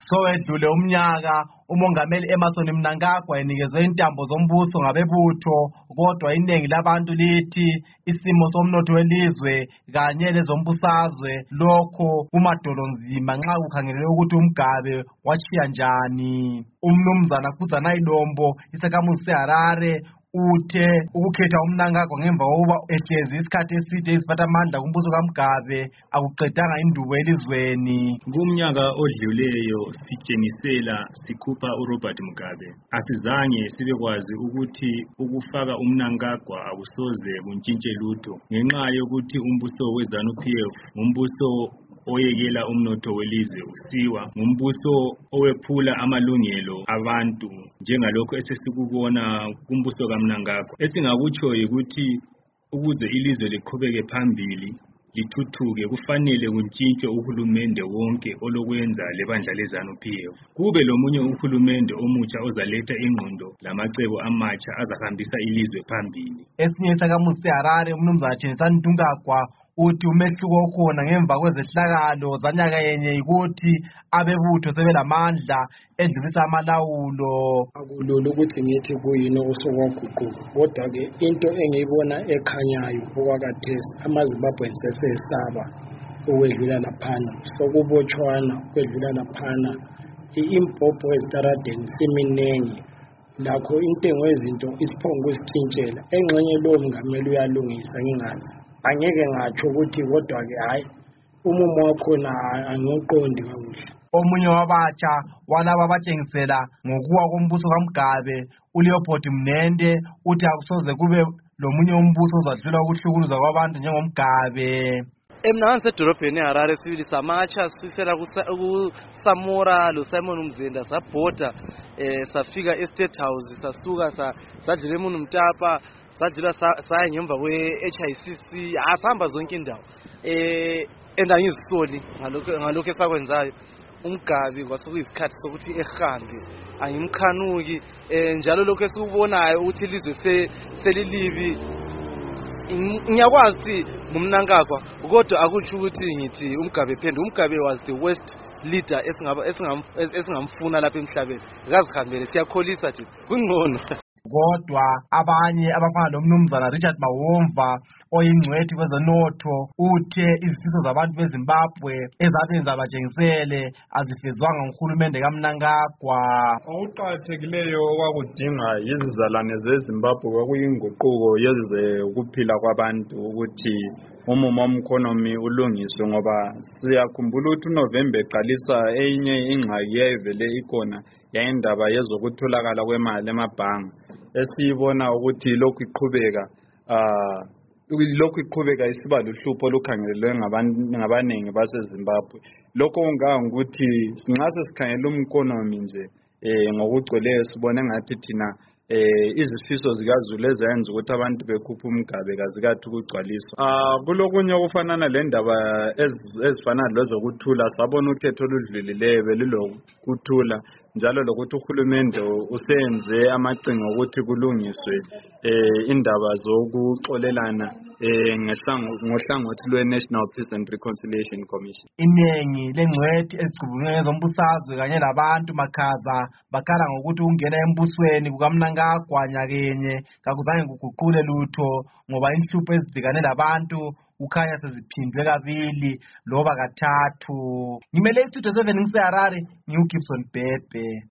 Sowedlule umnyaka umongameli Emmerson Mnangagwa enikezwe intambo zombuso ngabebutho, kodwa iningi labantu lithi isimo somnotho welizwe kanye lezombusazwe lokho kumadolonzima nxa kukhangelelwe ukuthi uMgabe wachiya njani. Umnumzana Khuzana Idombo isakhamuzi seHarare uthe ukukhetha uMnangagwa ngemva kokuba ehlezi isikhathi eside iziphathamandla kumbuso kaMgabe akuqedanga indubo elizweni. Kumnyaka odluleyo sitshengisela sikhupha uRobert Mugabe, asizange sibekwazi ukuthi ukufaka uMnangagwa akusoze kuntshintshe lutho ngenxa yokuthi umbuso weZANU-PF ngumbuso oyekela umnotho welizwe usiwa, ngumbuso owephula amalungelo abantu njengalokho esesikubona kumbuso kaMnangagwa. Esingakutsho ukuthi ukuze ilizwe liqhubeke phambili lithuthuke kufanele kuntshintshe uhulumende wonke olokwenza lebandla leZANU-PF, kube lomunye uhulumende omutsha ozaletha ingqondo lamacebo amatsha azahambisa ilizwe phambili. Esinye isakhamuzi seHarare umnumzana Thembisani Ntungagwa uthi umehluko okhona ngemva kwezehlakalo zanyaka yenye yikuthi abebutho sebelamandla edlulisa amalawulo. Akulula ukuthi ngithi kuyini okusokwaguquka, kodwa-ke into engiyibona ekhanyayo okwakathesi amaZimbabwe sesesaba ukwedlula laphana, sokubotshwana ukwedlula laphana, impopho ezitaradeni siminengi, lakho intengo yezinto isiphongo kusitshintshela. Engxenye lowo mngameli uyalungisa ngingazi, angeke ngatsho ukuthi kodwa-ke hayi umumo wakhona angiwuqondi kakuhle. Omunye wabatsha walaba abatshengisela ngokuwa kombuso kaMgabe uLeopold Mnende uthi akusoze kube lomunye umbuso ozadlula ukuhlukuluza kwabantu njengomgabe. Mina ngisedolobheni eHarare sibili samatsha sifisela kuSamora loSimon Mzenda sabhoda safika eState House sasuka sadlula eMunu Mtapa sadlula saya ngemva kwe-HICC asihamba zonke indawo endangizisoli ngalokho esakwenzayo. uMgabe kwasekuyisikhathi sokuthi ehambe, angimkhanuki njalo lokho esikubonayo ukuthi ilizwe selilibi. Ngiyakwazi uMnangagwa kodwa akutsho ukuthi ngithi uMgabe phende. uMgabe was the worst leader esingamfuna lapha emhlabeni. Akazihambele siyakholisa nje kungcono. Kodwa abanye abafana lomnumzana Richard Mawomva oyingcwethi kwezenotho uthe izifiso zabantu beZimbabwe ezabenza abatshengisele azifezwanga nguhulumende kaMnangagwa. Okuqakathekileyo okwakudinga yizizalwane zeZimbabwe kwakuyinguquko yeze ukuphila kwabantu ukuthi umumo womkhonomi ulungiswe, ngoba siyakhumbula ukuthi uNovember eqalisa enye ingxaki yayivele ikhona yayindaba yezokutholakala kwemali emabhangi esiyibona ukuthi lokhu iqhubeka isiba luhlupho olukhangelelwe ngabanengi baseZimbabwe. Lokho kungangokuthi nxa sesikhangela umkhonomi nje ngokugcweleyo sibone ngathi thina izifiso zikaZulu ezenza ukuthi abantu bekhupha uMgabe kazikathi ukugcwaliswa. Kulokunye okufanana lendaba ezifana lezokuthula, sabona ukhetho oludlulileyo belulokuthula njalo lokuthi uhulumende usenze amacingo ukuthi kulungiswe indaba zokuxolelana ngohlangothi lwe-National Peace and Reconciliation Commission. Inengi lengcwethi ezicubungula ngezombusazwe kanye labantu makhaza bakhala ngokuthi ungena embusweni kukaMnangagwa nyakenye kakuzange kuguqule lutho, ngoba inhlupho ezibhekane labantu ukhanya seziphindwe kabili loba kathathu. Ngimele iStudio 7 ngiseHarare, ngiuGibson Bhebhe.